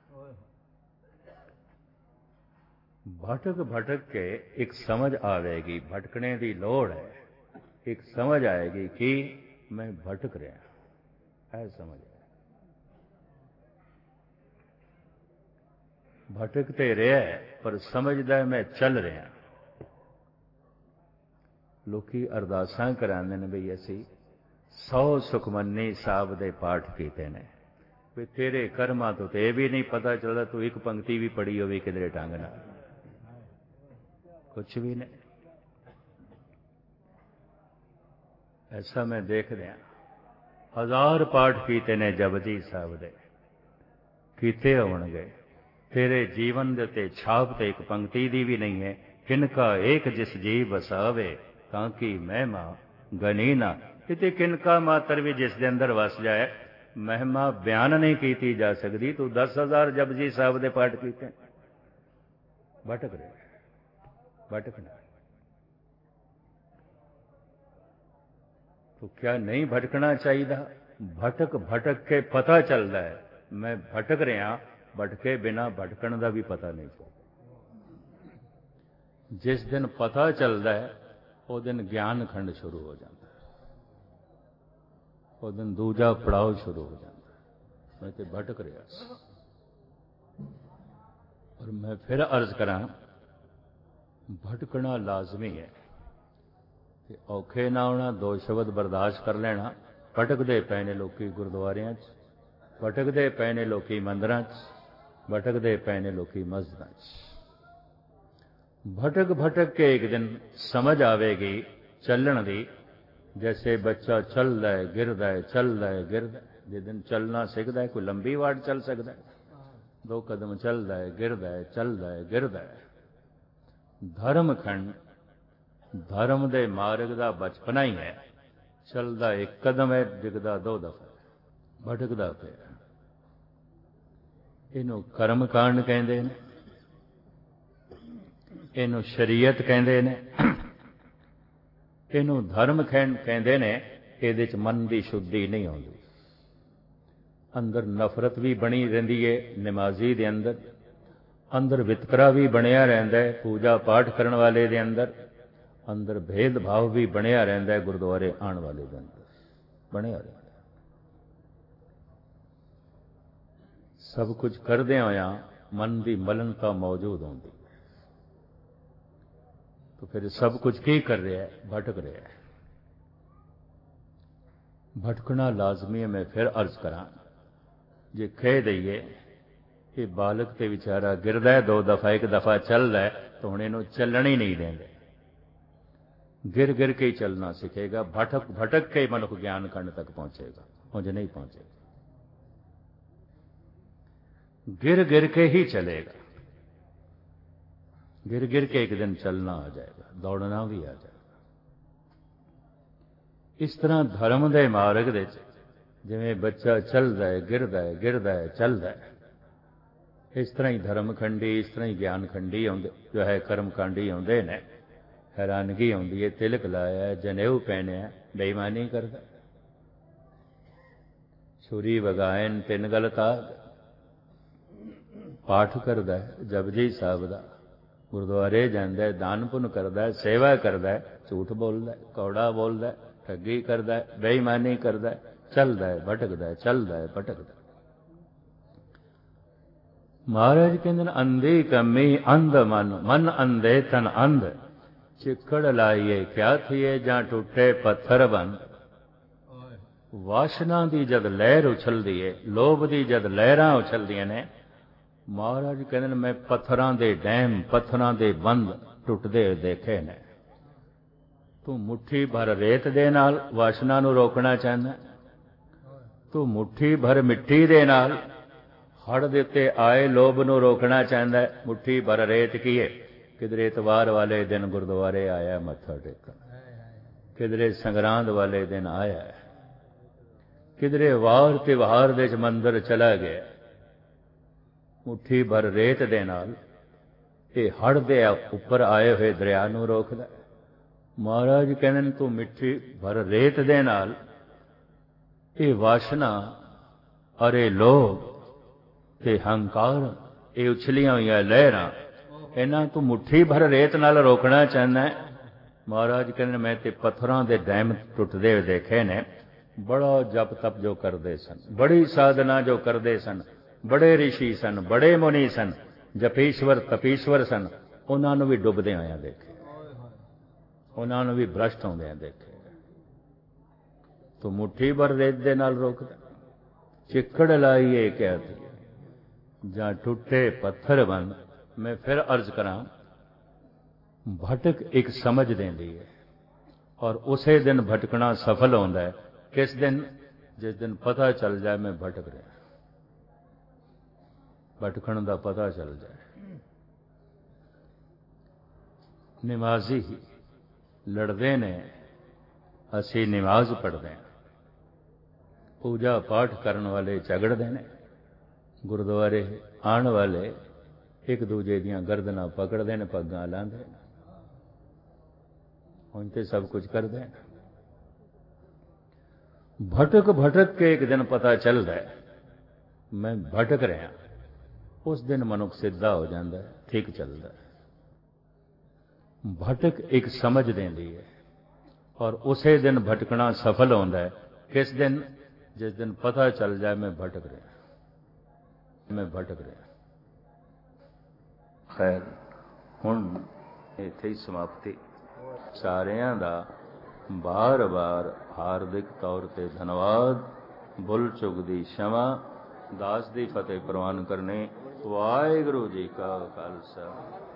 Speaker 1: भटक भटक के एक समझ आवेगी, भटकने की लोड़ है। एक समझ आएगी कि मैं भटक रहा है, समझ आए। भटकते रहा पर समझदा है मैं चल रहा। लोकी अरदासां करांदे ने बई असी सौ सुखमनी साहब दे पाठ कीते ने, भी तेरे कर्मां तो ये भी नहीं पता चलता तू एक पंक्ति भी पढ़ी होवे किधरे ढंग नाल, कुछ भी नहीं। ऐसा मैं देख रहा। हजार पाठ कीते ने जपजी साहब दे, कीते होणगे। तेरे जीवन दे ते छाप ते एक पंक्ति दी भी नहीं है। किनका एक जिस जी बसावे ताकि महिमा गनी ना। इते किनका मात्र भी जिस दे अंदर वस जाए, महिमा बयान नहीं की जा सकती। तू दस हजार जपजी साहब दे पाठ कीते, भटक रहे, भटकना। तो क्या नहीं भटकना चाहिए? भटक भटक के पता चलता है मैं भटक रहा। भटके बिना भटकन का भी पता नहीं चलता। जिस दिन पता चलता है उस दिन ज्ञान खंड शुरू हो जाता है। उस दिन दूजा पड़ाव शुरू हो जाता। मैं तो भटक रहा सी। और मैं फिर अर्ज करा, भटकना लाजमी है कि औखे ना होना, दो शब्द बर्दाश्त कर लेना। भटकते पे ने लोग गुरुद्वारियां च, भटकते पे ने लोग मंदिरां च, भटकते पे ने लोग मस्जिदां च। भटक भटक के एक दिन समझ आवेगी चलण दी। जैसे बच्चा चलदा है गिरदा है, चलदा है गिरदा है। जिस दिन चलना सीखता है, कोई लंबी वाट चल सकता है, दो कदम चलदा है गिरदा है, चलदा है गिरदा है। धर्म खंड धर्म दे मार्ग दा बचपना ही है। चलदा एक कदम है, डिगदा दो दफा, भटकदा पिया। इनू कर्म कांड कहंदे ने, इनू शरीयत कहंदे ने, इनू धर्म खंड कहंदे ने। इहदे च मन की शुद्धि नहीं आउंदी। अंदर नफरत भी बनी रहिंदी है नमाजी दे अंदर, अंदर वितकरा भी बनिया रहिंदा है पूजा पाठ करन वाले दे अंदर, अंदर भेदभाव भी बनिया रहिंदा है गुरुद्वारे आने वाले दे अंदर बनिया रहिंदा। सब कुछ करदे होया मन की मलनता मौजूद होंदी, तो फिर सब कुछ की कर रहा है? भटक रहा है। भटकना लाजमी है। मैं फिर अर्ज करा, जे कह दईए कि बालक ते विचारा गिरदा है दो दफा, एक दफा चल रहा है, तो हुण इहनूं चलण ही नहीं देंदे। गिर गिर के ही चलना सीखेगा। भटक भटक के ही मनुख ज्ञान खंड तक पहुंचेगा, मुझे नहीं पहुंचेगा। गिर गिर के ही चलेगा। गिर गिर के एक दिन चलना आ जाएगा, दौड़ना भी आ जाएगा। इस तरह धर्म दे मार्ग दे जिवें बच्चा चलदा है गिरदा है, गिरदा है चलदा है, इस तरह ही धर्म खंडी, इस तरह ही ज्ञान खंडी आउंदे जो है कर्म कांडी आउंदे ने। हैरानगी आउंदी है, तिलक लाया, जनेऊ पहनिया, बेईमानी करदा, छुरी वगायन तिन गल ताक, पाठ करदा है जपजी साहब दा, गुरुद्वारे जांदा है, दान पुन करदा है, सेवा करदा है, झूठ बोलदा है, कौड़ा बोलदा है, ठगी करदा है, बेईमानी करदा है, चलदा है भटकदा है, चलदा है भटकदा है। महाराज कहंदे अंधी कमी अंध मन, मन अंधे तन अंध, चिक्कड़ लाइए क्या थिए जां टुटे पत्थर बन। वासना दी जद लहर उछलदी है, लोभ दी जद लहरां उछलदियां ने, महाराज कहंदे ने मैं पत्थरां दे डैम, पत्थरां दे बंद टुटदे देखे ने। तू मुट्ठी भर रेत दे नाल वासना नूं रोकना चाहना, तू मुट्ठी भर मिट्टी दे नाल हड़ दे उत्ते आए लोभ नूं रोकना चाहता है। मुट्ठी भर रेत की है, किधरे इतवार वाले दिन गुरुद्वारे आया मत्था टेकन, किधरे संगरांद वाले दिन आया, किधरे वार त्योहार दे मंदिर चला गया। मुट्ठी भर रेत दे नाल ये हड़ दे उपर आए हुए दरिया नूं रोकदा। महाराज कहंदे तू मिट्टी भर रेत दे नाल ये वासना अरे लोभ ते हंकार, ये उछलियां हुई लहरां, इन्हां तू मुट्ठी भर रेत नाल रोकना चाहना है। महाराज कहंदे मैं ते पत्थरां दे डैम टुटदे देखे ने। बड़ा जप तप जो करते सन, बड़ी साधना जो करते सन, बड़े ऋषि सन, बड़े मुनि सन, जपीश्वर तपीश्वर सन, उन्होंने भी डुबदे आया देखे, उन्होंने भी भ्रष्ट होंदे देखे। तो मुट्ठी भर रेत दे नाल रोकदा, चिक्कड़ लाइए क्या थी जां टुटे पत्थर बन। मैं फिर अर्ज करा, भटक एक समझ देंदी है और उसे दिन भटकना सफल होंदा है। किस दिन? जिस दिन पता चल जाए मैं भटक रहा, भटकण दा पता चल जाए। नमाजी लड़दे ने, असी नमाज पढ़ते हैं, पूजा पाठ करने वाले झगड़ते हैं, गुरुद्वारे आने वाले एक दूजे दियां गर्दनां पकड़ते हैं, पग्गां लांदे हैं, हुण ते सब कुछ करते हैं। भटक भटक के एक दिन पता चलता है मैं भटक रहा, उस दिन मनुख सीधा हो जाता है, ठीक चलता है। भटक एक समझ देंदी है और उसे दिन भटकना सफल होता है। किस दिन? जिस दिन पता चल जाए मैं भटक रहा मैं भटक रहा खैर हुण इत्थे ही समाप्ति। सारियां दा बार बार हार्दिक तौर ते धन्यवाद। बुल चुग दी क्षमा, दास दी फतेह प्रवान करने। वाहिगुरू जी का खालसा